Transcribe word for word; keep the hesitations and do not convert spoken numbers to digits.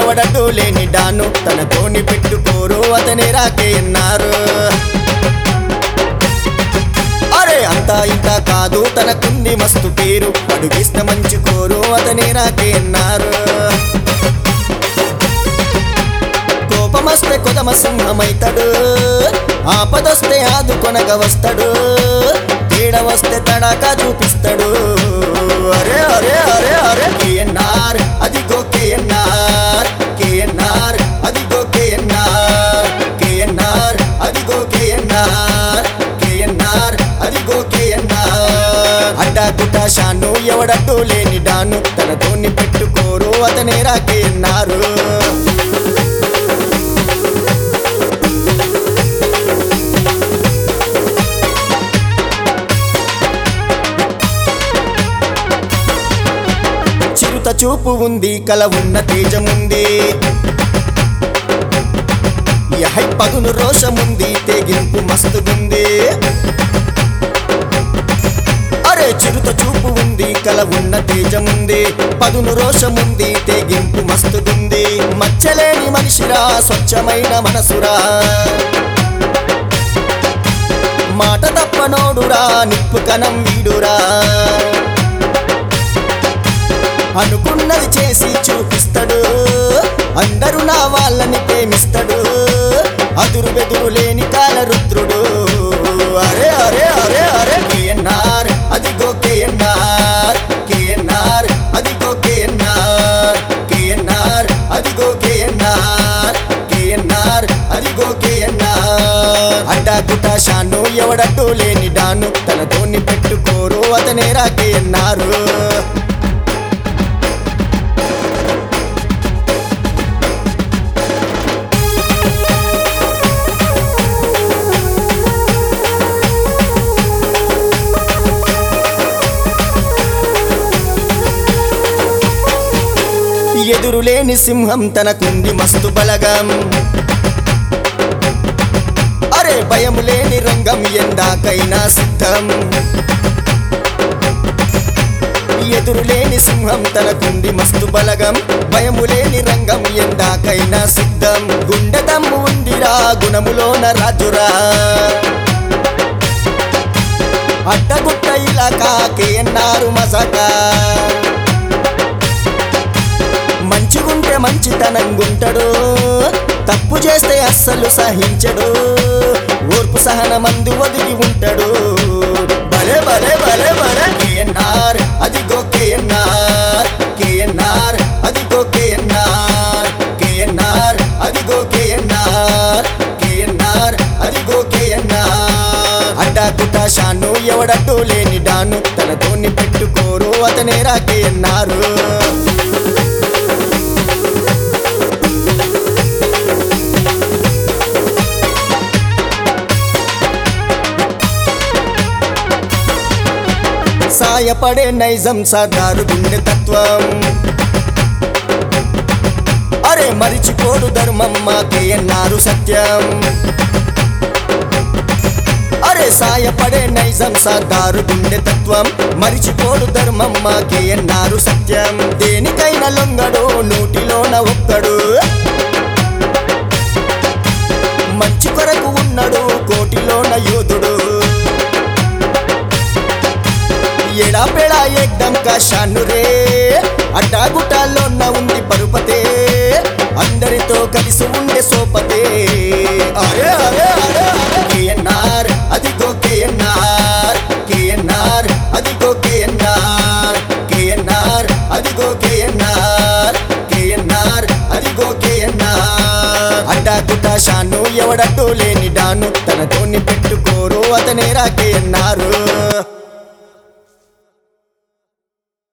ఎవడటూ లేని డాను తనతోని పెట్టుకోరు అతనే రాకే అన్నారు. అరే అంతా ఇంత కాదు తనకుంది మస్తు పేరు అడుగిస్త మంచి కోరు అతనే రాకే అన్నారు. కోపమస్తే కొదమ సింహమైతడు ఆపదొస్తే ఆదుకొనగ వస్తాడు తేడ వస్తే తడాకా చూపిస్తాడు. అరే అరే అరే అరే కేఎన్ఆర్ అదిగో కేఎన్ఆర్ కేఎన్ఆర్ అదిగో కేఎన్ఆర్ కేఎన్ఆర్ అదిగో కేఎన్ఆర్ కేఎన్ఆర్ అదిగో కేఎన్ఆర్. అడ్డా గుట్టా షాను ఎవడట్టు లేని డాను తనతోని పెట్టుకోరు అతనే రాకే అన్నారు. చూపు ఉంది కల ఉన్న తేజముంది యహై పదును రోషముంది తెగింపు మస్తుగుంది. అరే చిరుత చూపు ఉంది కల ఉన్న తేజముంది పదును రోషముంది తెగింపు మస్తుగుంది. మచ్చలేని మనిషిరా స్వచ్ఛమైన మనసురా మాట తప్పనోడురా నిప్పు కణం వీడురా అనుకున్నది చేసి చూపిస్తాడు అందరూ నా వాళ్ళని ప్రేమిస్తాడు అదురు బెదురు లేని కాల రుద్రుడు. అరే అరే అరే అరే కేఎన్ఆర్ అదిగో కేఎన్ఆర్ కేఎన్ఆర్ అదిగో కేఎన్ఆర్ కేఎన్ఆర్ అదిగో కేఎన్ఆర్ కేఎన్ఆర్ అదిగో కేఎన్ఆర్. అడ్డా గుట్టా షాను ఎవడట్టు లేని డాను తనతోని పెట్టుకోరు అతనే రాకే అన్నారు. ఎదురులేని సింహం తనకుంది మస్తు బలగం అరే భయము లేని రంగం ఎందాకైనా సిద్ధం. ఎదురులేని సింహం తనకుంది మస్తు బలగం భయము లేని రంగం ఎందాకైనా సిద్ధం. గుండె దమ్ము ఉందిరా గుణములోన రాజురా అడ్డగుట్ట ఇలాకా కేఎన్ఆర్ మజాకా మంచిగుంటే మంచితనంగుంటాడు తప్పు చేస్తే అస్సలు సహించడు ఓర్పు సహన మందు ఒదిగి ఉంటాడు. భలే భలే భలే భలే కేఎన్ఆర్ అదిగో కేఎన్ఆర్ కేఎన్ఆర్ అదిగో కేఎన్ఆర్ కేఎన్ఆర్ అదిగో కేఎన్ఆర్ కేఎన్ఆర్ అదిగో కేఎన్ఆర్. అడ్డా గుట్టా షాను ఎవడట్టు లేని డాను తనతోని పెట్టుకోరు అతనే రాకే అన్నారు. సాయపడే నైజం సర్దారు గుండె తత్వం అరే మరిచిపోడు ధర్మం మాకే అన్నారు సత్యం. అరే సాయపడే నైజం సర్దారు గుండె తత్వం మరిచిపోడు ధర్మం మాకే అన్నారు సత్యం. దేనికైనా లొంగడు నూటిలోన ఒక్కడు మంచి కొరకు ఉన్నాడు కోటిలోన యోధుడు. ఎడా పెడా ఏకదం కా షాను రే అడ్డా గుట్టాలోన ఉంది పరుపతే అందరితో కలిసి ఉండే సోపతే. అరే అరే అరే కేఎన్ఆర్ అదిగో కేఎన్ఆర్ కేఎన్ఆర్ అదిగో కేఎన్ఆర్ కేఎన్ఆర్ అదిగో కేఎన్ఆర్ కేఎన్ఆర్ అదిగో కేఎన్ఆర్. అడ్డా గుట్టా షాను ఎవడట్టు లేని డాను తనతోని పెట్టుకోరు అతనే రాకే అన్నారు.